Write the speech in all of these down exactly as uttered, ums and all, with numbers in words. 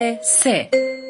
سه.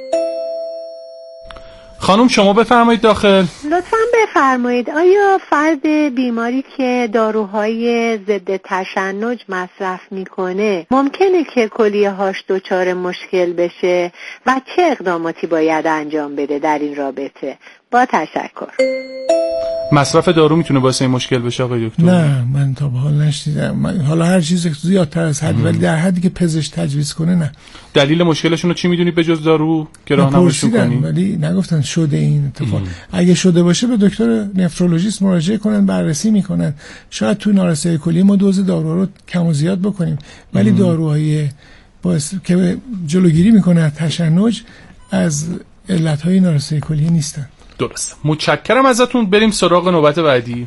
خانم شما بفرمایید داخل. لطفاً بفرمایید آیا فرد بیماری که داروهای ضد تشنج مصرف میکنه ممکنه که کلیه هاش دچار مشکل بشه و چه اقداماتی باید انجام بده در این رابطه؟ با تشکر. مصرف دارو میتونه باعث این مشکل بشه آقای دکتر؟ نه من تا به حال نشنیدم. من حالا هر چیز زیادتر از حد، ولی در حدی که پزشک تجویز کنه نه. دلیل مشکلشون رو چی میدونید به جز دارو که راهنماییشون کنین؟ ولی نگفتن شده این اتفاق. اگه شده باشه به دکتر نفرولوژیست مراجعه کنن، بررسی میکنن. شاید تو نارسایی کلیه ما دوز دارو رو کم و زیاد بکنیم، ولی ام. داروهای باعث که جلوگیری میکنه از تشنج از علتهای نارسایی کلیه نیستن. درسته. متشکرم ازتون. بریم سراغ نوبت بعدی.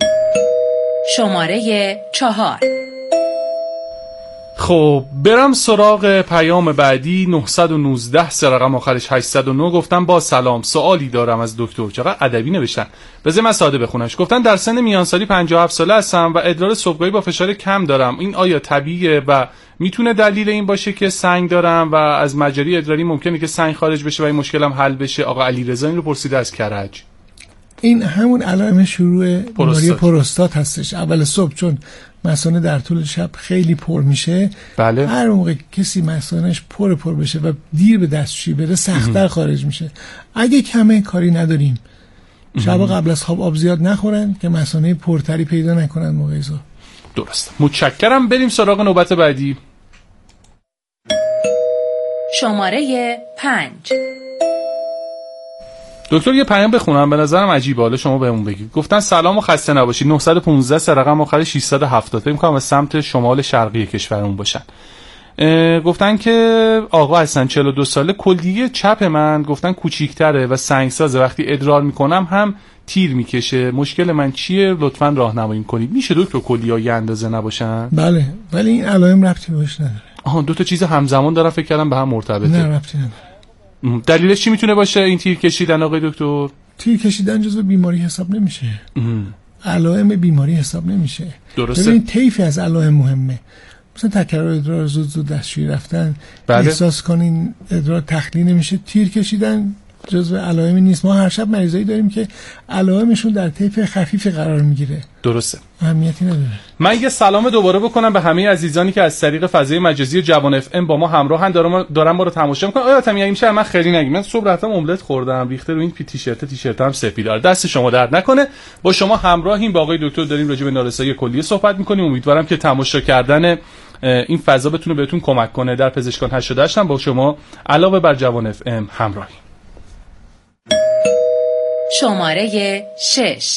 شماره چهار. خب برم سراغ پیام بعدی. نه یک نه سه رقم آخرش هشتصد و نه. گفتم با سلام، سوالی دارم از دکتر. چقدر ادبی نوشتن. بذار من ساده بخونمش. گفتن در سن میانسالی پنجاه و هفت ساله هستم و ادرار صبحگاهی با فشار کم دارم. این آیا طبیعیه و میتونه دلیل این باشه که سنگ دارم و از مجاری ادراری ممکنه که سنگ خارج بشه و این مشکلم حل بشه؟ آقا علیرضا این رو پرسیده از کرج. این همون علائم شروع بیماری پروستات هستش. اول صبح چون مثانه در طول شب خیلی پر میشه. بله. هر موقع کسی مثانهش پر پر بشه و دیر به دستشویی بره سخت‌تر خارج میشه. اگه کمه کاری نداریم. شب قبل از خواب آب زیاد نخورن که مثانه پرتری پیدا نکنن موقع صبح. درست. متشکرم. بریم سراغ نوبت بعدی. شماره پنج. دکتر یه پیام بخونم، به نظرم عجیبه، حالا شما بهمون بگید. گفتن سلام و خسته نباشید. نه یک پنج سه رقم آخر ششصد و هفتاد. فکر می‌کنم از سمت شمال شرقی کشورمون باشن. گفتن که آقا هستن چهل و دو ساله، کلیه چپ من گفتن کوچیک‌تره و سنگسازه، وقتی ادرار میکنم هم تیر میکشه. مشکل من چیه؟ لطفاً راهنمایی کنید. میشه دکتر کلیه‌ها یه اندازه نباشن؟ بله، ولی این علائم ربطی بهش نداره. آها، دو تا چیز همزمان دارم فکر کردم به هم مرتبطه. نه ربطی نداره. دلیلش چی میتونه باشه این تیر کشیدن آقای دکتر؟ تیر کشیدن جزو بیماری حساب نمیشه. علائم بیماری حساب نمیشه. درسته. ببین طیفی از علائم مهمه. مثلا تکرار ادرار، زود زود دستشویی رفتن، بله. احساس کنین ادرار تخلیه نمیشه. تیر کشیدن جزو علائمی نیست. ما هر شب مریضایی داریم که علائمشون در طیف خفیف قرار میگیره. درسته. اهمیتی نداره. من یه سلام دوباره بکنم به همه عزیزانی که از طریق فضای مجازی جوان اف ام با ما همراهن، دارم دارم ما رو تماشا میکنن. آیا تمی میشه من خیلی نگیم. من صبح رفتم املت خوردم، ریخته رو این پی تیشرت تیشرتم سفیدار. دست شما درد نکنه. با شما همراهیم، با آقای دکتر داریم راجع به نارسایی کلیه صحبت میکنیم. امیدوارم که تماشا کردن این فضا بتونه بهتون کمک کنه. در پزشکان هشتاد و هشت هم با شما علاوه بر جوان اف ام همراهیم. شماره شش.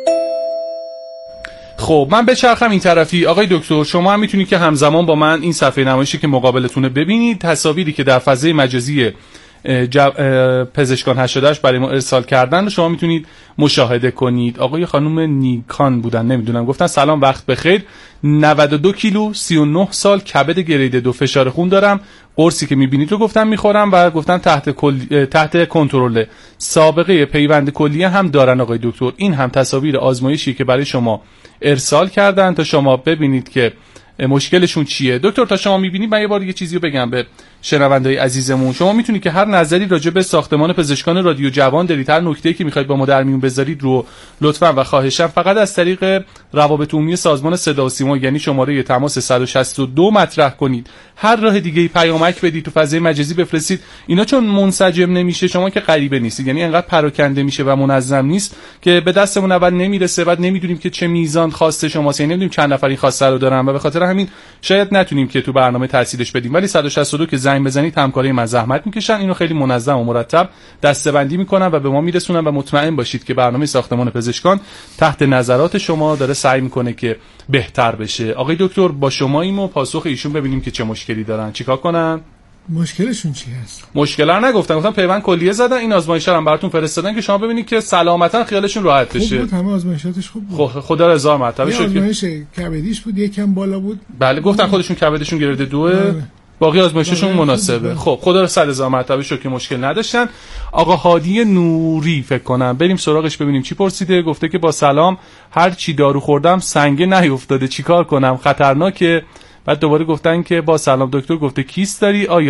خب من بچرخم این طرفی. آقای دکتر شما هم میتونید که همزمان با من این صفحه نمایشی که مقابلتونه ببینید. تصاویری که در فضای مجازی جو... پزشکان هشتاد و هشت برای ما ارسال کردن رو شما میتونید مشاهده کنید. آقای خانم نیکان بودن، نمیدونم، گفتن سلام وقت بخیر، نود و دو کیلو، سی و نه سال، کبد گرید دو، فشار خون دارم، قرصی که میبینید رو گفتن میخورم و گفتن تحت کل... تحت کنترل. سابقه پیوند کلیه هم دارن آقای دکتر. این هم تصاویر آزمایشی که برای شما ارسال کردن تا شما ببینید که مشکلشون چیه. دکتر تا شما میبینید من یه بار یه چیزی رو بگم به شنونده‌های عزیزمون. شما میتونید که هر نظری راجع به ساختمان پزشکان رادیو جوان دارید، هر نکته‌ای که میخواید با ما در میون بذارید رو لطفاً و خواهشاً فقط از طریق روابط عمومی سازمان صدا و سیما یعنی شماره تماس صد و شصت و دو مطرح کنید. هر راه دیگه‌ای پیامک بدید، تو فضای مجازی بفرستید. اینا چون منسجم نمیشه، شما که غریبه نیستید، یعنی انقدر پراکنده میشه و منظم نیست که به دستمون اول نمیرسه، بعد نمیدونیم که چه میزان خواسته شماست، یعنی نمیدونیم چند نفر این خواسته رو دارن و به خاطر همین شاید نتونیم که تو برنامه تاثیرش بدیم. ولی صد و شصت و دو که زنگ بزنید همکاری من زحمت میکشن، اینو خیلی منظم و مرتب دسته‌بندی میکنن و به ما میرسونن و مطمئن باشید که برنامه ساختمان پزشکان تحت نظرات شما داره سعی میکنه که بهتر بشه. آقای دکتر با شماییم و پاسخ ایشون ببینیم که چه مشکلی دارن، چیکار کنن؟ مشکلشون چی هست؟ مشکل رو نگفتن، گفتن پیوند کلیه زدن، این آزمایش رو هم براتون فرستادن که شما ببینید که سلامتا خیالشون راحت بشه. خوب بود، همه آزمایشاتش خوب بود. خدا رو هزار مرتبه شکر. آزمایش کبدیش بود، یکم بالا بود. بله گفتن خودشون کبدشون گرفته دوه. باقی آزمایششون مناسبه. خب خدا رو صد هزار مرتبه شکر که مشکل نداشتن. آقا هادی نوری فکر کنم بریم سراغش ببینیم چی پرسیده. گفته که با سلام، هر چی دارو خوردم سنگه نیافتاده، چیکار کنم؟ خطرناکه. بعد دوباره گفتن که با سلام دکتر، گفته کیست داری؟ آیا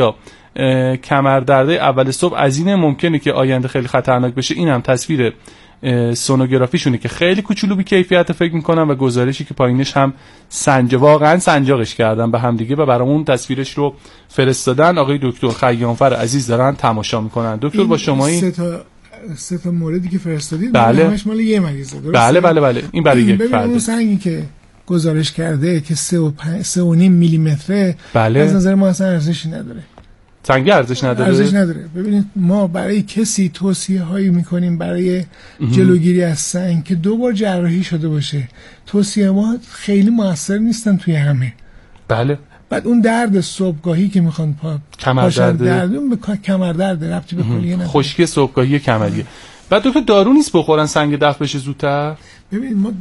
کمردرده اول صبح از این ممکنه که آینده خیلی خطرناک بشه. این هم تصویر سونوگرافیشونه که خیلی کوچولو بی کیفیت فکر میکنم و گزارشی که پایینش هم سنج واقعا سنجاقش کردن به هم دیگه و برامون تصویرش رو فرستادن. آقای دکتر خیامفر عزیز دارن تماشا میکنن. دکتر با شما این سه تا سه تا موردی که فرستادید بله. همش مال یه مریضه درسته؟ بله بله بله این برای یک فرد. اون سنگی که گزارش کرده که سه و نیم میلی متره بله. از نظر ما اصلا ارزشی نداره. سنگ ارزش نداره؟ ارزش نداره. ببینید ما برای کسی توصیه هایی میکنیم برای جلوگیری از سنگ که دو بار جراحی شده باشه، توصیه ما خیلی موثر نیستن توی همه. بله. بعد اون درد صبحگاهی که میخوان پا کمردرد درد اون به کمردرد ربطی به کلیه نداره. خشکی صبحگاهی کمریه. بعد دکتر دارو نیست بخورن سنگ دفع بشه زودتر؟ ببینید ما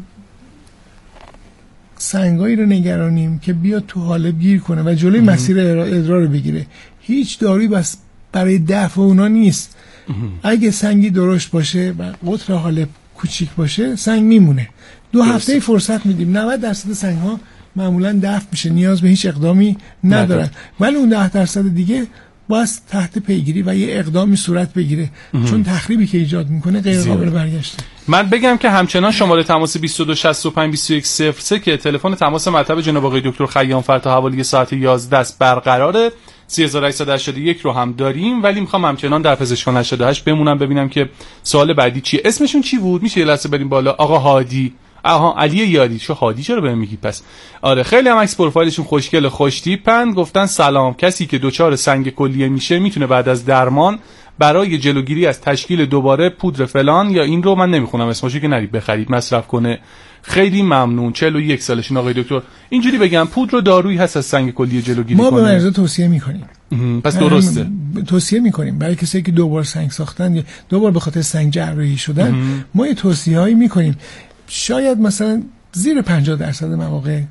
سنگایی رو نگرانیم که بیاد تو حالب گیر کنه و جلوی مسیر ادرار رو بگیره. هیچ دارویی بس برای دفع اونا نیست. اگه سنگی درشت باشه و قطر حالب کوچیک باشه سنگ میمونه. دو درست. هفته فرصت میدیم. نود درصد سنگ ها معمولا دفع میشه، نیاز به هیچ اقدامی ندارن. ولی اون ده درصد دیگه باید تحت پیگیری و یه اقدامی صورت بگیره چون تخریبی که ایجاد میکنه غیر قابل برگشته. من بگم که همچنان شماره تماس بیست و دو شصت و پنج بیست و یک صفر سه که تلفن تماس مطب جناب آقای دکتر خیامفر تا حوالی ساعت یازده است برقراره. سه هزار و هشتصد و هشتاد و یک رو هم داریم ولی میخوام همچنان در پزشکان هشتاد و هشت بمونم ببینم که سوال بعدی چیه. اسمشون چی بود؟ میشه یه لحظه بریم بالا. آقا هادی. آها علی یاری. چه هادی چرا بهم میگی پس؟ آره خیلی هم عکس پروفایلشون خوشگل خوشتیپن. گفتن سلام، کسی که دچار سنگ کلیه میشه میتونه بعد از درمان برای جلوگیری از تشکیل دوباره پودر فلان یا این رو من نمیخونم اسمشو که نرید بخرید مصرف کنه. خیلی ممنون. چهل و یک سالشین آقای دکتر. اینجوری بگم پودر و دارویی هست از سنگ کلیه جلوگیری کنه؟ ما به مریضا توصیه میکنیم. پس درسته. توصیه میکنیم برای کسایی که دو بار سنگ ساختن یا دو بار به خاطر سنگ جراحی شدن ما یه توصیه‌هایی میکنیم. شاید مثلا زیر پنجاه درصد مواقع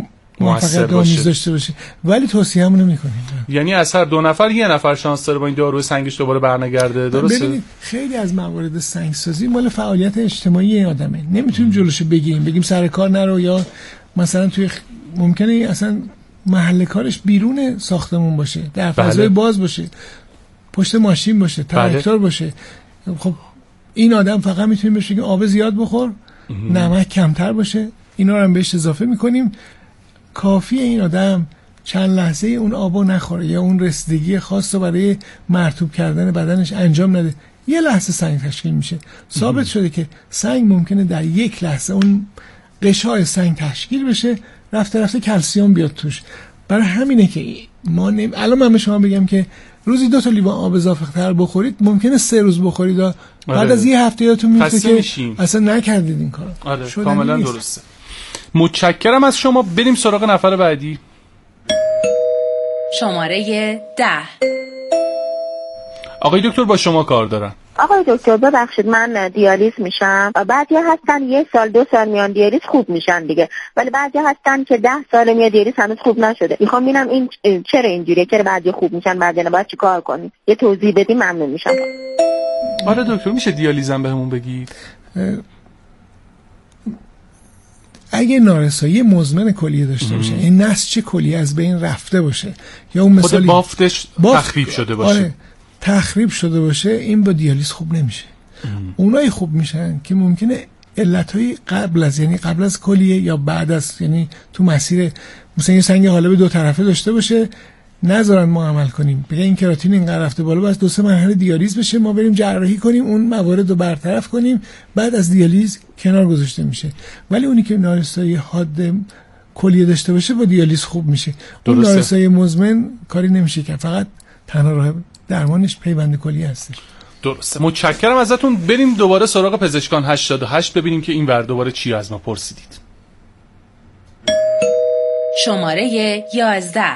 موفقیت آمیز داشته باشه ولی توصیه‌مون نمی‌کنیم. یعنی از هر دو نفر یه نفر شانس داره با این دارو سنگش دوباره برنگرده. درسته؟ ببینید خیلی از موارد سنگسازی مال فعالیت اجتماعی این آدمه. نمیتونیم جلوشو بگیریم بگیم سر کار نرو یا مثلا توی ممکنه اصلا محل کارش بیرون ساختمون باشه، در فضای بله. باز باشه، پشت ماشین باشه، تراکتور بله. باشه. خب این آدم فقط میتونیم بهش بگیم آب زیاد بخور، نمک کمتر باشه. اینا رو هم بهش اضافه میکنیم. کافیه این آدم چند لحظه اون آبو نخوره یا اون رسیدگی خاص رو برای مرطوب کردن بدنش انجام نده، یه لحظه سنگ تشکیل میشه. ثابت شده که سنگ ممکنه در یک لحظه اون قشای سنگ تشکیل بشه، رفته رفته کلسیم بیاد توش. برای همینه که ما نیم... الان من به شما بگم که روزی دو تا لیوان آب اضافه تر بخورید ممکنه سه روز بخورید بعد آره. از یه هفته یادتون میفته که میشیم. اصلا نکردید این کارو. آره کاملا درسته. متشکرم از شما. بریم سراغ نفر بعدی. شماره ده. آقای دکتر با شما کار دارن. آقای دکتر ببخشید من دیالیز میشم. بعضی هستن یه سال دو سال میان دیالیز خوب میشن دیگه، ولی بعضی هستن که ده سال میاد دیالیز هنوز خوب نشده. میخوام ببینم این چرا اینجوریه، چرا بعضی خوب میشن بعضی نه، باید چیکار کنیم؟ یه توضیح بدید ممنون میشم. آره دکتر میشه دیالیزم بهمون بگید؟ اگه نارسایی مزمن کلیه داشته باشه، این نسج کلیه از بین رفته باشه یا اون مثالی خود بافتش بافت تخریب شده باشه، آره تخریب شده باشه، این با دیالیز خوب نمیشه. ام. اونایی خوب میشن که ممکنه علتهای قبل از یعنی قبل از کلیه یا بعد از یعنی تو مسیر مثلا یه سنگ حالب دو طرفه داشته باشه، نذارن ما عمل کنیم، بگه این کراتین اینقدر رفته بالا بس دو سه مرحله دیالیز بشه، ما بریم جراحی کنیم اون موارد رو برطرف کنیم، بعد از دیالیز کنار گذاشته میشه. ولی اونی که نارسایی حاد کلیه داشته باشه با دیالیز خوب میشه. اون نارسایی مزمن کاری نمیشه که فقط تنها راه درمانش پیوند کلیه هستش. درسته. متشکرم ازتون. بریم دوباره سراغ پزشکان هشتاد و هشت ببینیم که این ور دوباره چی از ما پرسیدید. شماره یازده.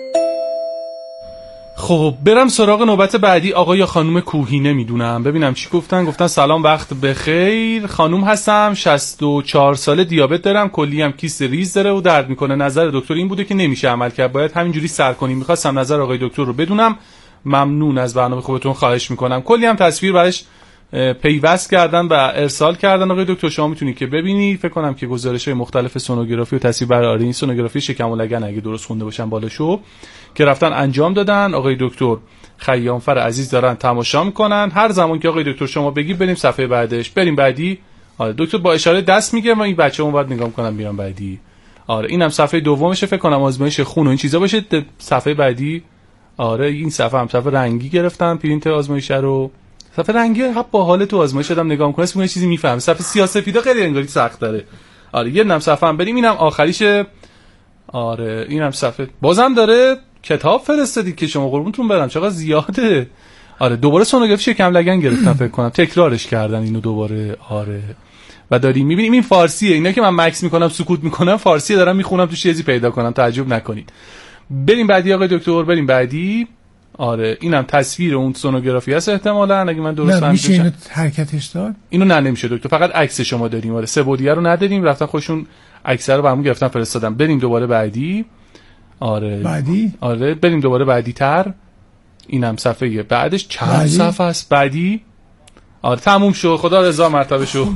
خب برم سراغ نوبت بعدی. آقا یا خانم کوهی نمیدونم، ببینم چی گفتن. گفتن سلام وقت بخیر، خانم هستم، شصت و چهار ساله، دیابت دارم، کلی هم کیست ریز داره و درد میکنه. نظر دکتر این بوده که نمیشه عمل کرد، باید همینجوری سر کنیم. میخواستم نظر آقای دکتر رو بدونم. ممنون از برنامه خوبتون، خواهش میکنم. کلی هم تصویر براش پیوست کردن و ارسال کردن. آقای دکتر شما میتونید که ببینید، فکر کنم که گزارش‌های مختلف سونوگرافی و تصویر بر آرین سونوگرافی شکم و لگن اگه درست خونده باشم بالاشو که رفتن انجام دادن. آقای دکتر خیامفر عزیز دارن تماشا میکنن. هر زمان که آقای دکتر شما بگید بریم صفحه بعدش، بریم بعدی. آره دکتر با اشاره دست میگه و این بچه‌مون باید نگاه کنن میرن بعدی. آره اینم صفحه دومشه، فکر کنم آزمایش خون و این چیزا باشه. صفحه بعدی آره این صفحه هم صفحه رنگی گرفتن پرینت آزمایش رو. صفحه رنگی خب با حال تو آزمایش دادم نگاه می‌کنم اسم یه چیزی میفهمم. صفحه سیاه‌سفیدا خیلی انگاری سخت داره. آره یه نم صفحه هم بریم، اینم آخریشه. آره اینم صفحه بازم داره کتاب فرستادید که شما قربونتون برم چقدر زیاده. آره دوباره سونوگرافی شکم لگن گرفتن فکر کنم تکرارش کردن اینو دوباره. آره و داریم می‌بینیم این فارسیه. اینا که من مکس می‌کنم سکوت می‌کنم فارسیه دارم می‌خونم تو چیزی پیدا کنم، تعجب نکنید. بریم بعدی آقای دکتر، بریم بعدی. آره اینم تصویر اون سونوگرافی است احتمالاً اگه من درست فهمیدم. میشه اینو حرکتش داد؟ اینو نه نمیشه دکتر، فقط عکس شما داریم. آره سه بعدیه رو نداریم، رفتن خودشون عکس رو برامون گرفتن فرستادن. بریم دوباره بعدی. آره بعدی آره بریم دوباره بعدی تر. اینم صفحه بعدش چند صفحه است بعدی. آره تموم شد، خدا رضا مرتبه شو.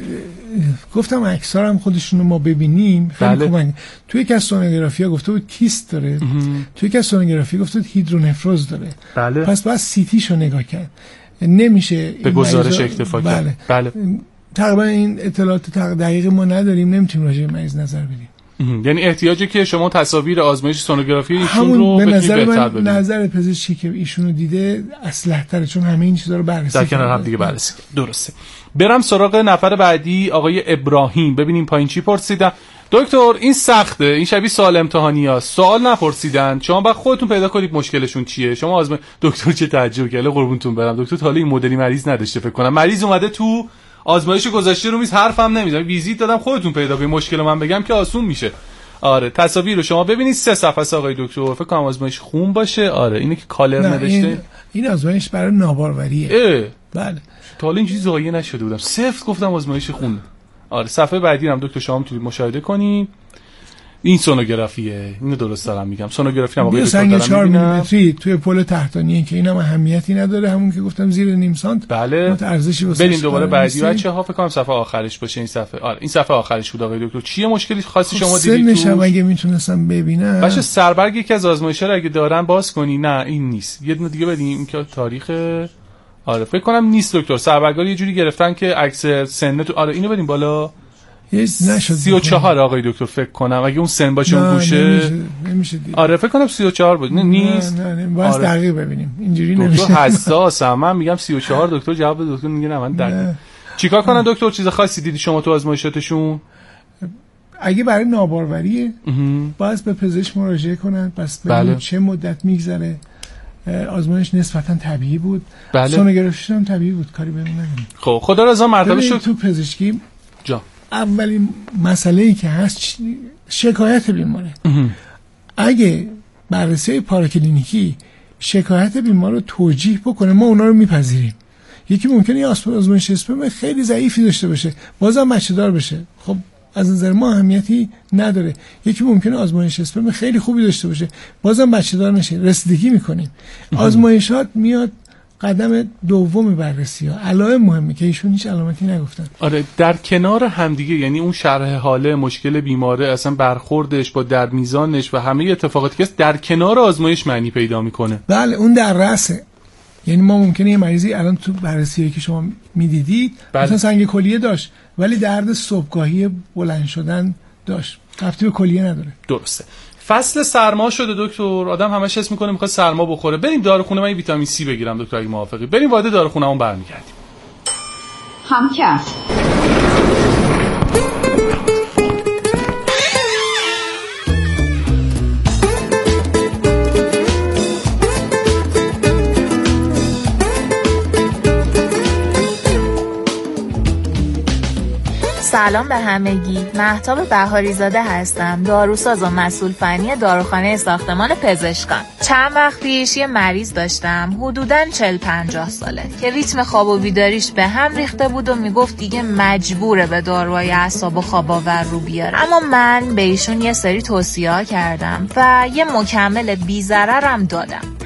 گفتم عکس‌ها هم خودشونو ما ببینیم خیلی بله. کمک. توی یک از سونوگرافی‌ها گفته بود کیست داره، توی یک از سونوگرافی گفته بود هیدرونفروز داره. بله. پس باید سیتیشو نگاه کرد. نمیشه به گزارش اکتفا کرد. بله. بله. تقریبا این اطلاعات دقیق ما نداریم، نمیتونیم راجع به مریض نظر بدیم. یعنی احتیاجی که شما تصاویر آزمایش سونوگرافی ایشون رو به نظر من بدید. نظر پزشکی که ایشونو دیده اصلح تره، چون همه این چیزا رو بررسی در کنار هم دیگه بررسی. درسته. برم سراغ نفر بعدی آقای ابراهیم. ببینیم پایین چی پرسیدن. دکتر این سخته، این شبیه سوال امتحانیه، سوال نپرسیدن، شما بعد خودتون پیدا کنید مشکلشون چیه. شما آزمایش دکتر چه تعجب کرده قربونتون برم. دکتر تا حالا این مدلی مریض نداشته فکر کنم. مریض اومده تو آزمایش گذاشته رو میز حرفم نمیزنه، ویزیت دادم خودتون پیدا کنید، مشکل من بگم که آسون میشه. آره تصاویر رو شما ببینید، سه صفحه است آقای دکتر، فکر کنم آزمایش خون باشه. آره اینه که کالر نداشته. این, این آزمایش برای ناباروریه. بله تا حالا اینجوری زایه نشده بودم، سفت گفتم آزمایش خون. آره صفحه بعدی هم دکتر شما میتونید مشاهده کنید. این سونوگرافیه، اینو درست دارم میگم. سونوگرافی هم آقای دکتر دارم چهار میلیمتری توی پل تحتانی که اینم اهمیتی نداره، همون که گفتم زیر نیم سانت. بله ارزشی واسه بریم دوباره بعدی بچه‌ها، فکر کنم صفحه آخرش باشه این صفحه. آره این صفحه آخرش بود آقای دکتر. چیه مشکلی خاصی شما دیدید؟ سنشم اگه میتونستم ببینم. باشه سربرگ یکی از آزمایش‌ها رو اگه دارن باز کنی. نه این نیست، یه دونه دیگه بدیم که تاریخ. آره فکر کنم نیست دکتر، سربرگا یه جوری گرفتن که عکس سن تو. آره اینو بدیم بالا. نشد سی و چهار آقای دکتر فکر کنم اگه اون سن باشه اون گوشه نمیشه, نمیشه آره فکر کنم سی و چهار بود. نه نیست. نه نه باید آره. دقیق ببینیم اینجوری دکتر نمیشه. دکتر حساسم، من میگم سی و چهار دکتر جواب دکتر میگه نه من دقیق. چیکار کنن دکتر؟ چیز خاصی دیدی شما تو آزمایشاتشون؟ اگه برای ناباروریه باید به پزشک مراجعه کنن، پس ببینیم بله. چه مدت میگذره. آزمایش نسبتا طبیعی بود. بله. سونوگرافیش هم طبیعی بود، کاری بهمون نمی‌کنه. خب خدا رضا مرتبه شد. تو پزشکی جا اولین مسئله‌ای که هست شکایت بیماره. اگه بررسی پاراکلینیکی شکایت بیمار رو توجیه بکنه ما اونا رو میپذیریم. یکی ممکنه یه آزمایش اسپرم خیلی ضعیفی داشته باشه بازم بچه دار بشه، خب از نظر ما اهمیتی نداره. یکی ممکنه آزمایش اسپرم خیلی خوبی داشته باشه بازم بچه دار نشه، رسیدگی میکنیم. آزمایشات میاد قدم دوم بررسی ها، علائم مهمه که ایشون هیچ علامتی نگفتن. آره در کنار همدیگه، یعنی اون شرح حاله، مشکل بیماره، اصلا برخوردش با در میزانش و همه اتفاقاتی که در کنار آزمایش معنی پیدا میکنه. بله اون در رأسه. یعنی ما ممکنه یه مریضی الان تو بررسیایی که شما میدیدید بله. مثلا سنگ کلیه داشت ولی درد صبحگاهی بلند شدن داشت، ربطی به کلیه نداره. درسته. فصل سرما شده دکتر، آدم همش حس میکنه میخواد سرما بخوره. بریم داروخونه، من ویتامین سی بگیرم دکتر اگه موافقی. بریم وارد داروخونه‌مون برمیگردیم. همکف سلام به همگی. مهتاب بهاری زاده هستم، داروساز و مسئول فنی داروخانه ساختمان پزشکان. چند وقت پیش یه مریض داشتم حدوداً چهل پنجاه ساله که ریتم خواب و بیداریش به هم ریخته بود و میگفت دیگه مجبوره به داروهای اعصاب و خواب آور رو بیاره. اما من به ایشون یه سری توصیه‌ها کردم و یه مکمل بی ضررم دادم.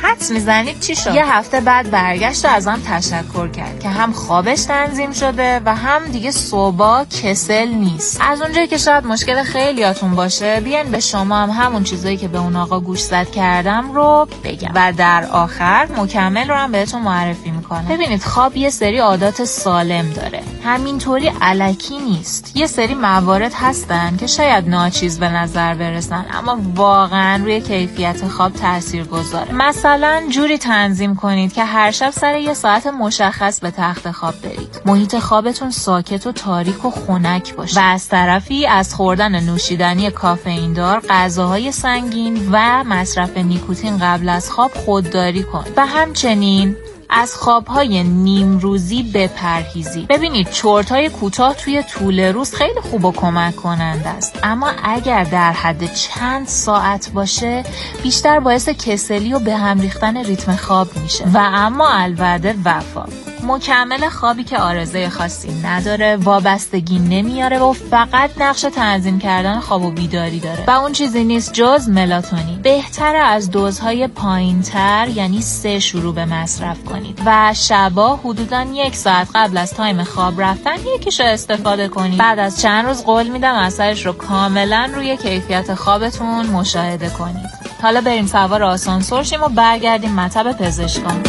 حدس میزنید چی شد؟ یه هفته بعد برگشت و ازم تشکر کرد که هم خوابش تنظیم شده و هم دیگه صبح کسل نیست. از اونجایی که شاید مشکل خیلیاتون باشه، بیاین به شما هم همون چیزایی که به اون آقا گوش زد کردم رو بگم و در آخر مکمل رو هم بهتون معرفی میکنم. ببینید خواب یه سری عادات سالم داره، همینطوری الکی نیست. یه سری موارد هستن که شاید ناچیز به نظر برسن اما واقعا روی کیفیت خواب تأثیر گذاره. مثلا جوری تنظیم کنید که هر شب سر یه ساعت مشخص به تخت خواب برید. محیط خوابتون ساکت و تاریک و خنک باشه و از طرفی از خوردن نوشیدنی کافئین دار، غذاهای سنگین و مصرف نیکوتین قبل از خواب خودداری کنید و همچنین از خوابهای نیم روزی بپرهیزید. ببینید چرت‌های کوتاه توی طول روز خیلی خوب و کمک کننده است، اما اگر در حد چند ساعت باشه بیشتر باعث کسلی و به هم ریختن ریتم خواب میشه. و اما الوعده وفا، مکمل خوابی که آرزوی خاصی نداره، وابستگی نمیاره و فقط نقش تنظیم کردن خواب و بیداری داره و اون چیزی نیست جز ملاتونین. بهتره از دوزهای پایین‌تر یعنی سه شروع به مصرف کنید و شبا حدوداً یک ساعت قبل از تایم خواب رفتن یکیشو استفاده کنید. بعد از چند روز قول میدم اثرش رو کاملا روی کیفیت خوابتون مشاهده کنید. حالا بریم سوار آسانسور شیم و برگردیم مطب پزشکان.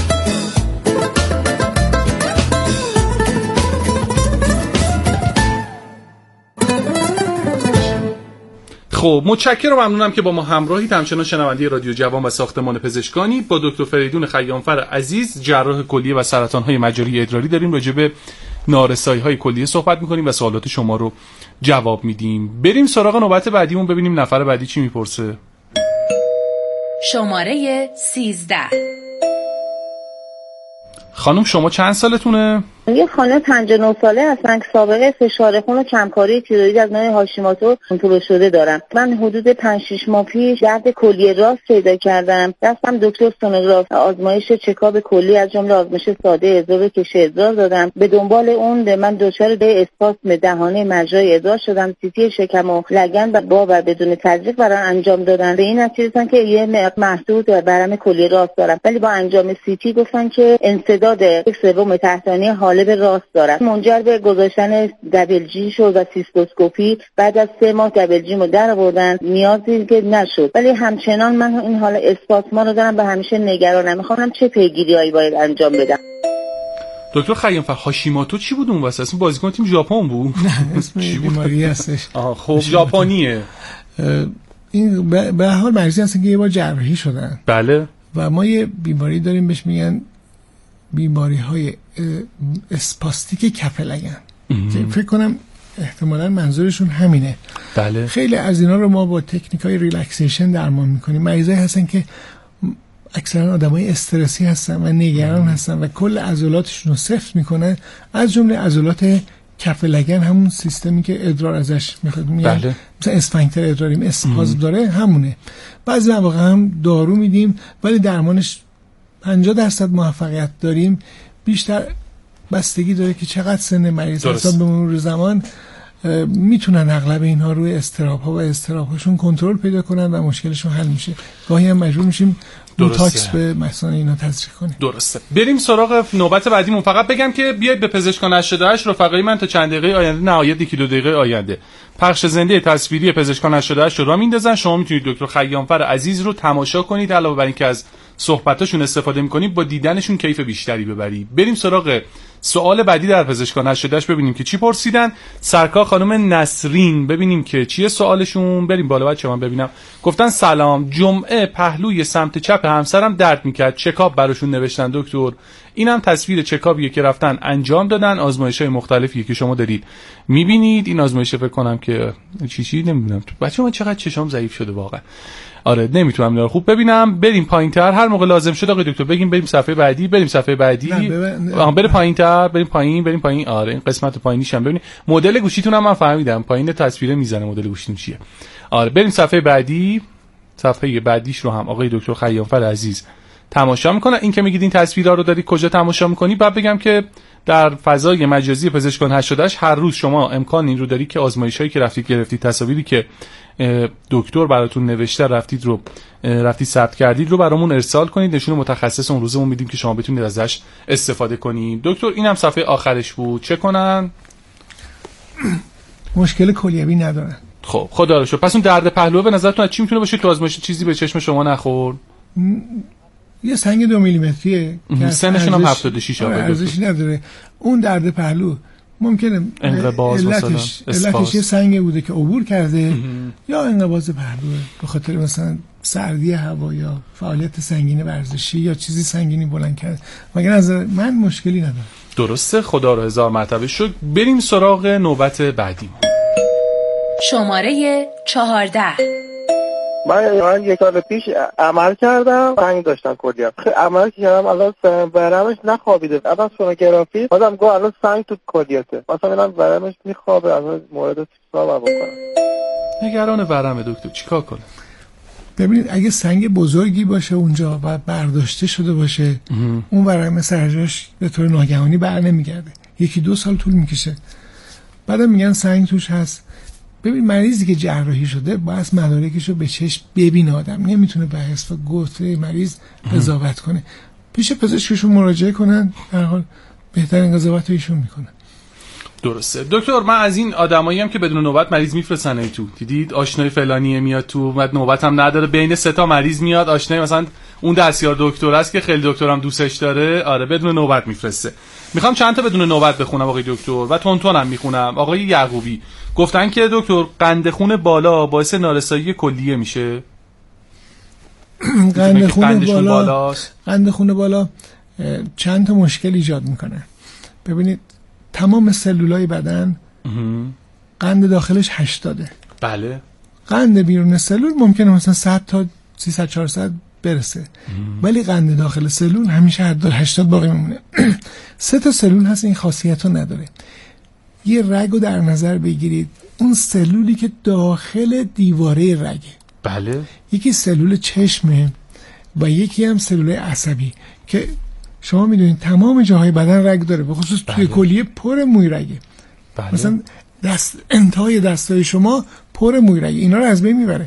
خب متشکرم و ممنونم که با ما همراهید. همچنان شنونده رادیو جوان و ساختمان پزشکانی. با دکتر فریدون خیامفر عزیز، جراح کلیه و سرطان‌های مجاری ادراری، داریم راجع به نارسایی‌های کلیه صحبت می‌کنیم و سوالات شما رو جواب میدیم. بریم سراغ نوبت بعدیمون، ببینیم نفر بعدی چی میپرسه. شماره سیزده. خانم شما چند سالتونه؟ یه خانم پنجاه و نه ساله هستن که سابقه فشار خون و کمکاری تیروئید از نوع هاشیموتو کنترل شده دارم. من حدود پنج شش ماه پیش درد کلیه راست پیدا کردم. رفتم دکتر سونوگراف، آزمایش چکاپ کلی از جمله آزمایش ساده ادرار کش ادرار دادم. به دنبال اون من دچار اسپاسم دهانه مجرای ادرار شدم. سیتی شکم و لگن و با و بدون تزریق برای انجام دادن. به این نتیجه رسیدن که یه محدود برم کلیه راست دارم، ولی با انجام سیتی گفتن که انسداد یک سوم تحتانی حالب راست دارم. منجر به گذاشتن دبل جی شد و سیستوسکوپی. بعد از سه ماه دبل جی مو در آوردن، نیازی که نشد، ولی همچنان من این حال اسپاسما رو دارم و همیشه نگرانم. میخوام چه پیگیریایی باید انجام بدم. دکتر خیامفر، هاشیموتو چی بود اون واسه؟ اسم بازیکن تیم ژاپن بود؟ نه اسم بیماری هستش. آها خب ژاپنیه. این به هر حال مریضی هستن که یه بار جراحی شدن. بله. و ما یه بیماری داریم بهش میگن بیماری های اسپاستیک کف لگن. فکر کنم احتمالاً منظورشون همینه. بله. خیلی از اینا رو ما با تکنیک های ریلکسیشن درمان میکنیم. مریضایی هستن که اکثرا آدمای استرسی هستن و نگران هستن و کل عضلاتشون رو سفت میکنن، از جمله عضلات کف لگن، همون سیستمی که ادرار ازش میخواد میاد. بله. مثلا اسفنکتر ادراریم اسپازم داره همونه. بعضی مواقع هم دارو میدیم ولی درمانش پنجاه درصد موفقیت داریم. بیشتر بستگی داره که چقدر سن مریض هستن. به مرور زمان میتونن اغلب اینها روی اضطراب‌ها و اضطراب‌هاشون کنترل پیدا کنن و مشکلشون حل میشه. گاهی هم مجبور میشیم بوتاکس به مثلا اینا تزریق کنیم. درسته. بریم سراغ نوبت بعدیمون. فقط بگم که بیاید به پزشکان هشتاد و هشت رفقای من تا چند دقیقه آینده، نهایت یکی دو دقیقه آینده، پخش زنده تصویری پزشکان هشتاد و هشت رو را میندازن. شما میتونید دکتر خیامفر عزیز رو تماشا کنید، علاوه بر اینکه از صحبتاشون استفاده می‌کنید، با دیدنشون کیف بیشتری ببرید. بریم سراغ سوال بعدی در پزشکان هشتاد و هشت، ببینیم که چی پرسیدن. سرکار خانم نسرین، ببینیم که چیه سوالشون. بریم بالا بچه من ببینم. گفتن سلام، جمعه پهلوی سمت چپ همسرم درد میکرد، چکاپ براشون نوشتن دکتر. اینم تصویر چکاپیه که رفتن انجام دادن، آزمایش‌های مختلفی که شما دارید می‌بینید. این آزمایش فکر کنم که چی چی نمی‌دونم. بچه‌ها من چقدر چشام ضعیف شده واقعا. آره نمیتونم اینا رو خوب ببینم. بریم پایین‌تر، هر موقع لازم شد آقای دکتر بگیم بریم صفحه بعدی. بریم صفحه بعدی. آها بریم پایین‌تر، بریم پایین، بریم پایین. آره این قسمت پایینیش هم ببینید. مدل گوشیتون هم من فهمیدم. پایین تصویر میزنه مدل گوشیتون چیه. آره بریم صفحه بعدی. صفحه بعدیش رو هم آقای دکتر خیامفر عزیز تماشا میکنن. این که میگید این تصویرها رو داری کجا تماشا میکنی، بعد بگم که در فضای مجازی پزشکان هشتاد و هشت هر روز شما امکان این رو داری که آزمایشایی که رفتید گرفتید، تصاویری که دکتر براتون نوشته رفتید رو رفتید ثبت کردید رو برامون ارسال کنید، نشون متخصص اون روزمون میدیم که شما بتونید ازش استفاده کنید. دکتر اینم صفحه آخرش بود، چه کنن؟ مشکل کلیوی ندارن. خب خدا رو شکر. پس اون درد پهلو به نظرتون از چی میتونه باشه؟ تو آزمایش چیزی به چشم شما نخورد؟ یه سنگ دو میلیمتریه که سنشون هم هفتاد و شش ارزشی نداره. اون درد پهلو ممکنه انقباض مثلا علتش یه سنگ بوده که عبور کرده یا انقباض پهلوه به خاطر مثلا سردی هوا یا فعالیت سنگین ورزشی یا چیزی سنگینی بلند کرده. مگر از من مشکلی نداره. درسته، خدا رو هزار مرتبه شکر. بریم سراغ نوبت بعدی. شماره چهارده. من من یک سال پیش عمل کردم، سنگ داشتم کلیه. عمل کردم الان ورمش نخوابیده. الان سونوگرافی بازم گفت الان سنگ تو کلیته. مثلا الان ورمش میخوابه، الان مورد چیکار بکنم؟ نگران ورم دکتر، چیکار کنه؟ ببینید اگه سنگ بزرگی باشه اونجا و برداشته شده باشه، اون ورم سرجاش به طور ناگهانی بر نمیگرده. یکی دو سال طول میکشه. بعدم میگن سنگ توش هست. ببین مریضی که جراحی شده باید مدارکشو به چشم ببینه، آدم نمیتونه به حس و گفته مریض قضاوت کنه. پیش پزشکشون مراجعه کنن، در حال بهترین قضاوت رو ایشون میکنن. درسته دکتر. من از این آدمایی هم که بدون نوبت مریض میفرستن ای تو دیدید آشنای فلانیه میاد تو، بعد نوبت هم نداره، بین سه تا مریض میاد آشنای مثلا اون دستیار دکتر است که خیلی دکترم دوستش داره، آره بدون نوبت میفرسته. میخوام چند تا بدون نوبت بخونم آقای دکتر و تون تونم میخونم. آقای یعقوبی گفتن که دکتر قند خون بالا باعث نارسایی کلیه میشه. قند خون بالا قند خون بالا چند تا مشکل ایجاد میکنه. ببینید تمام سلولای بدن قند داخلش هشتاده. بله. قند بیرون سلول ممکنه مثلا صد تا سیصد چهارصد برسه، ولی قند داخل سلول همیشه حد هشتاد باقی میمونه. سه تا سلول هست این خاصیت رو نداره. یه رگو در نظر بگیرید، اون سلولی که داخل دیواره رگه. بله. یکی سلول چشمه و یکی هم سلول عصبی که شما میدونید تمام جاهای بدن رگ داره، به خصوص توی بله. کلیه پر موی رگه. بله. مثلا دست انتهای دستای شما پر موی رگه، اینا رو از بین میبره.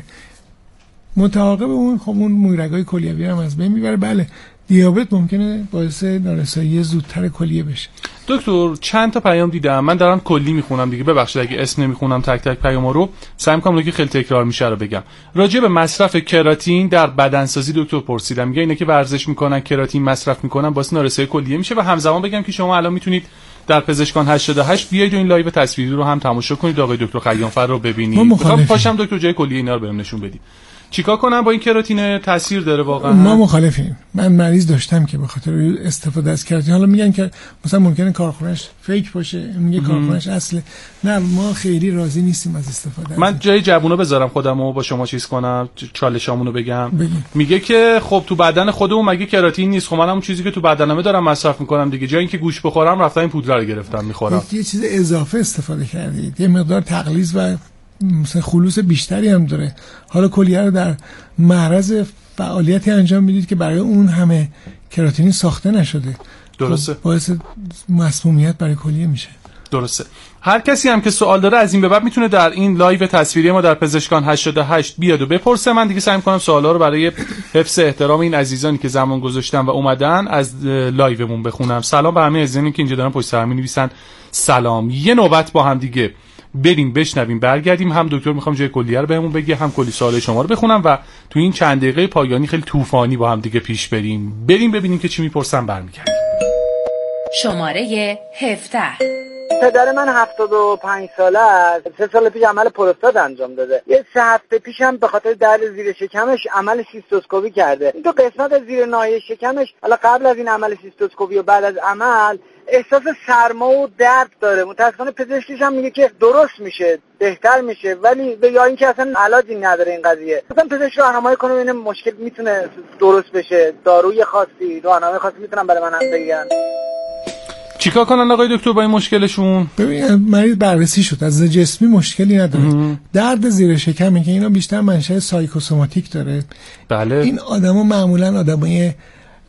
متعاقب اون خب اون موی رگای کلیوی هم از بین میبره. بله دیابت ممکنه باعث نارسایی زودتر کلیه بشه. دکتر چند تا پیام دیدم، من دارم کلی میخونم دیگه، ببخشید اگه اسم نمیخونم تک تک پیاما رو، سعی میکنم که خیلی تکرار میشه رو بگم. راجع به مصرف کراتین در بدنسازی دکتر پرسیدم، میگه اینا که ورزش میکنن کراتین مصرف میکنن باعث نارسایی کلیه میشه و همزمان بگم که شما الان میتونید در پزشکان هشتاد و هشت بیاید و این لایو تصویری رو هم تماشا کنید، آقای دکتر خیامفر رو ببینید. میخوام پاشم دکتر جای کلیه اینا رو بهم نشون بدید. چیکار کنم با این کراتین؟ تاثیر داره واقعا؟ ما مخالفیم. من مریض داشتم که به خاطر استفاده از کراتین، حالا میگن که مثلا ممکنه کارخونه‌اش فیک باشه، میگه کارخونه‌اش اصله. نه ما خیلی راضی نیستیم از استفاده از. من جای جوونا بذارم خودمو با شما چیز کنم، چالشامونو بگم. بگیم. میگه که خب تو بدن خودمون مگه کراتین نیست؟ خب منم اون چیزی که تو بدنمه دارم مصرف میکنم دیگه، جای اینکه گوشت بخورم رفتم این پودر رو گرفتم میخورم. یه چیز اضافه استفاده کردید، یه مقدار تقلیص و مثلا خلوص بیشتری هم داره. حالا کلیه رو در معرض فعالیتی انجام میدید که برای اون همه کراتین ساخته نشده. درسته. باعث مسمومیت برای کلیه میشه. درسته. هر کسی هم که سوال داره از این به بعد میتونه در این لایو تصویری ما در پزشکان هشتاد و هشت بیاد و بپرسه. من دیگه سعی می‌کنم سوالا رو برای حفظ احترام این عزیزانی که زمان گذاشتن و اومدن از لایومون بخونم. سلام به همه عزیزانی که اینجا دارن پشت سر می‌نویسن. سلام. یه نوبت با هم دیگه بریم بشنویم برگردیم. هم دکتر میخوام جای کلیه رو بهمون بگه، هم کلی سوال شما رو بخونم و تو این چند دقیقه پایانی خیلی طوفانی با هم دیگه پیش بریم. بریم ببینیم که چی میپرسن، برمیگردیم. شماره هفده. پدر من هفتاد و پنج ساله است. سه سال پیش عمل پروستات انجام داده. یه سه هفته پیشم به خاطر درد زیر شکمش عمل سیستوسکوپی کرده. این دو قسمت زیر ناحیه شکمش، حالا قبل از این عمل سیستوسکوپی و بعد از عمل احساس سرما و درد داره. متأسفانه پزشکش هم میگه که درست میشه، بهتر میشه، ولی به یا اینکه اصلا علاجی نداره این قضیه. مثلا پزشک راهنمایی کنه ببینه مشکل میتونه درست بشه، داروی خاصی، راهنمای خاصی میتونن برای من هم بگن. چیکار کنن آقای دکتر با این مشکلشون؟ ببین مریض بررسی شد، از جسمی مشکلی نداره. درد زیر شکمه که اینا بیشتر منشأ سایکوسوماتیک داره. بله. این آدما معمولا آدمای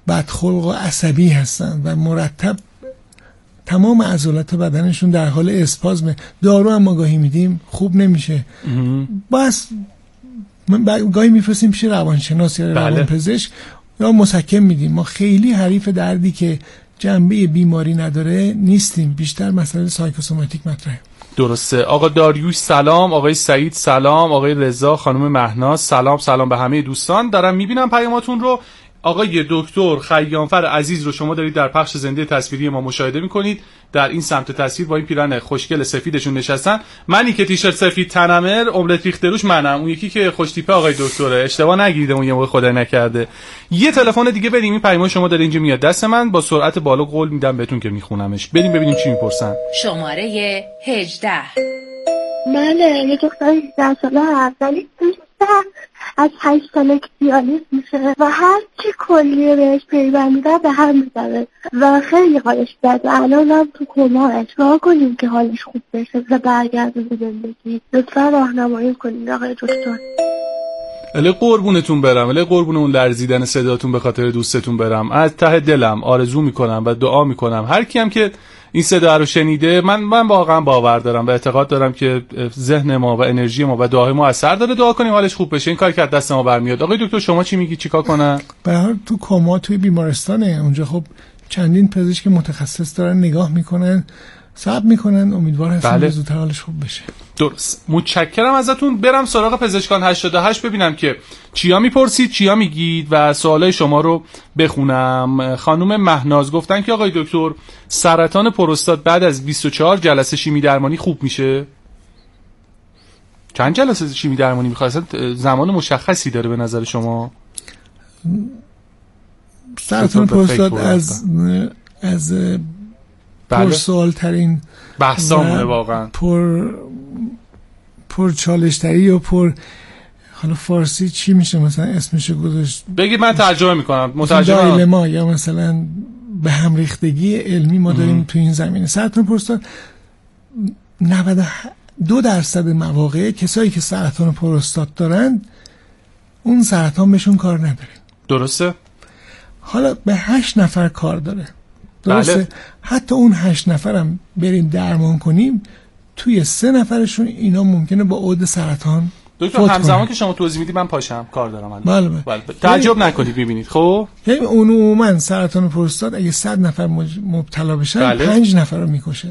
بدخلق و عصبی هستن و مرتب تمام عضلات بدنشون در حال اسپازمه. دارو هم ما گاهی میدیم خوب نمیشه، بس گاهی میفرستیم پیش روانشناس یا روانپزشک یا مسکن میدیم. ما خیلی حریف دردی که جنبه بیماری نداره نیستیم، بیشتر مسئله سایکوسوماتیک مطرحه. درسته. آقا داریوش سلام، آقای سعید سلام، آقای رضا، خانم مهناز سلام. سلام به همه دوستان، دارم میبینم پیاماتون رو. آقای دکتر خیامفر عزیز رو شما دارید در پخش زنده تصویری ما مشاهده میکنید، در این سمت تصویر با این پیرن خوشگل سفیدشون نشستن. منی که تیشرت سفید تنمه املت ریخته روش منم، اون یکی که خوش تیپه آقای دکتره، اشتباه نگیرید اون یه موقع خدای نکرده. یه تلفن دیگه بدیم، این پیام شما داره اینجا میاد دست من، با سرعت بالا قول میدم بهتون که میخونمش. بریم ببینیم چی میپرسن. شماره هجده. من یه دختر هجده ساله هم، ولی از هشت سالگی دیالیز میشه و هر چی کلیه بهش پیوند میدن به هم میزنه و خیلی حالش بده. الان هم تو کما. چیکار کنیم که حالش خوب بشه و برگرده به زندگی؟ لطفا راهنمایی کنید آقای دکتر. اله قربونتون برم، اله قربون اون لرزیدن صداتون به خاطر دوستتون برم. از ته دلم آرزو میکنم و دعا میکنم هر کیم که این صدا رو شنیده، من من واقعا باور دارم و اعتقاد دارم که ذهن ما و انرژی ما و دعای ما اثر داره. دعا کنیم حالش خوب بشه، این کار که از دست ما برمیاد. آقای دکتر شما چی میگی، چیکار کنن؟ به هر حال تو کما توی بیمارستانه، اونجا خب چندین پزشک متخصص دارن نگاه میکنن، صبر میکنن، امیدوار هستم بله. زودتر حالش خوب بشه. درست. متشکرم ازتون. برم سراغ پزشکان هشتاد و هشت ببینم که چیا میپرسید، چیا میگید و سوالای شما رو بخونم. خانم مهناز گفتن که آقای دکتر سرطان پروستات بعد از بیست و چهار جلسه شیمی درمانی خوب میشه؟ چند جلسه شیمی درمانی میخواد؟ اصلا زمان مشخصی داره به نظر شما؟ سرطان پروستات از از پر سوال ترین بحثامونه واقعا، پر پر چالش تری و پر، حالا فارسی چی میشه مثلا اسمشو گذاشت؟ بگید من ترجمه میکنم. مترجم دایلما یا مثلا به هم ریختگی علمی ما داریم تو این زمینه. سرطان پروستات نود و دو درصد مواقع کسایی که سرطان پروستات دارن اون سرطان بهشون کار نداره. درسته؟ حالا به هشت نفر کار داره. درسته؟ بله. حتی اون هشت نفرم بریم درمان کنیم، توی سه نفرشون اینا ممکنه با عود سرطان دکتر همزمان که شما توضیح میدی من پاشم کار دارم. بله بله. بله. تعجب نکنید میبینید. خب یعنی عموما سرطان پروستات اگه صد نفر مبتلا بشن بله. پنج نفر رو میکشه،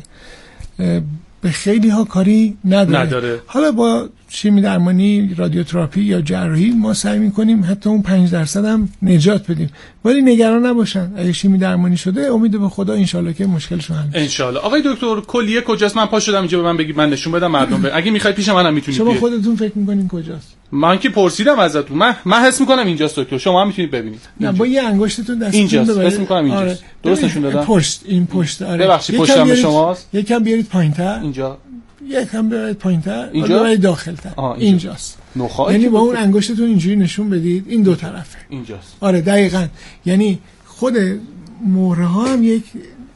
به خیلی ها کاری نداره. نداره. حالا با شیمی درمانی، رادیوتراپی یا جراحی ما سعی میکنیم حتی اون پنج درصد هم نجات بدیم، ولی نگران نباشن. اگه شیمی درمانی شده امید به خدا انشالله که مشکلشون حل میشه. انشالله. آقای دکتر کلیه کجاست؟ من پا شدم اینجا به من بگید من نشون بدم مردم به. اگه میخواید پیش منم میتونید. شما خودتون فکر میکنین کجاست؟ من که پرسیدم ازتون، من من حس میکنم اینجاست دکتر، شما هم میتونید ببینید. نه با یه انگشتتون دستتون اینجاست. حس میکنم اینجاست. آره. درست نشون دادم؟ پشت، این پشت. آره. ببخشید پشتم به شماست. یکم بیارید پایینتر. اینجا. یکم بیارید پایینتر. اینجا برید داخلتر. اینجا. اینجاست. یعنی با اون انگشتتون اینجوری نشون بدید این دو طرفه. اینجاست. آره دقیقاً. یعنی خود مهره ها هم یک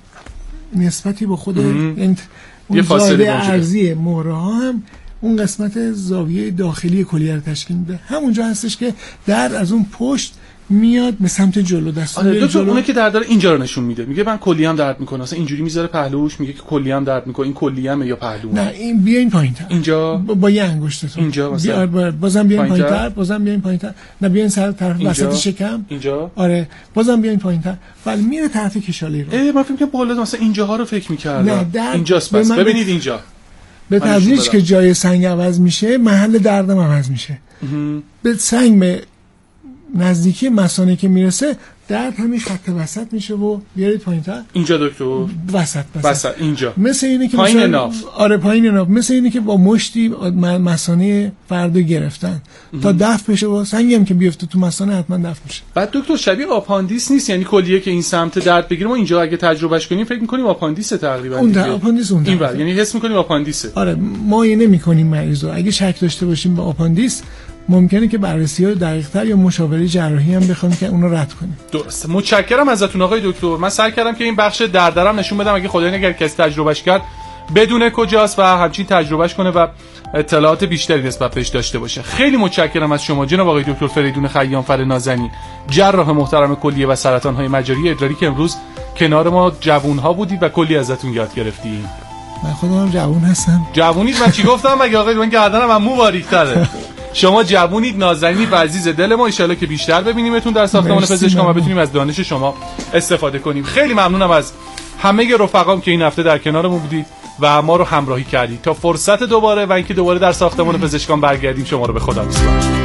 نسبتی با خود این اون زاویه ارضی مهره ها هم اون قسمت زاویه داخلی کلیه رو تشکیل میده. همونجا هستش که درد از اون پشت میاد به سمت جلو. دست آره دکتر اونه که درد داره اینجا رو نشون میده، میگه من کلیه‌ام درد میکنه، اصلا اینجوری میذاره پهلوش، میگه که کلیه‌ام درد میکنه، این کلیه‌مه یا پهلوم؟ نه این بیاین پایینتر. اینجا با, با یه انگشتتون اینجا مثلا بیا بازم بیاین پایینتر، بازم بیاین پایینتر. نه بیاین سر طرف وسط شکم اینجا. آره بازم بیاین پایینتر. ولی میره طرف کشالی رو. اه من فکر کنم بالا مثلا اینجاها رو فکر می‌کردم. اینجاست بس ببینید اینجا. به تدریج که جای سنگ عوض میشه محل دردم عوض میشه. به سنگ به نزدیکی مثانه که میرسه درد همین خط وسط میشه و بیارید پایین‌تر. اینجا دکتر وسط وسط, وسط. اینجا مثل اینه که پایین ناف. آره پایین ناف. مثل اینه که با مشتی مثانه فردو گرفتن تا دفع بشه و سنگی هم که بیفته تو مثانه حتما دفع میشه. بعد دکتر شبیه آپاندیس نیست؟ یعنی کلیه که این سمت درد بگیره ما اینجا اگه تجربهش کنیم فکر می‌کنیم آپاندیس تقریبا. اون در آپاندیس اون اینور یعنی حس می‌کنیم آپاندیسه. آره معاینه می‌کنیم مریضو، اگه شک داشته باشیم به آپاندیس ممکنه که بررسی‌های دقیق‌تر یا مشاوره جراحی هم بخوایم که اون رو رد کنیم. درسته. متشکرم ازتون آقای دکتر. من سعی کردم که این بخش دردرم نشون بدم، اگه خدای نگهدار کسی تجربهش کرد بدونه کجاست و همچین تجربهش کنه و اطلاعات بیشتری نسبت بهش داشته باشه. خیلی متشکرم از شما جناب آقای دکتر فریدون خیامفر نازنین، جراح محترم کلیه و سرطان‌های مجاری ادراری که امروز کنار ما جوون‌ها بودید و کلی ازتون یاد گرفتیم. من خودم جوون هستم. جوونید؟ من چی گفتم مگه آقای؟ من گردنم هم مو باریک‌تره. شما جوونید، نازنینید و عزیز دل ما. ان شاءالله که بیشتر ببینیمتون در ساختمان پزشکان و بتونیم از دانش شما استفاده کنیم. خیلی ممنونم از همه رفقام که این هفته در کنارمون بودید و ما رو همراهی کردید. تا فرصت دوباره و اینکه دوباره در ساختمان پزشکان برگردیم، شما رو به خدا میسپارم.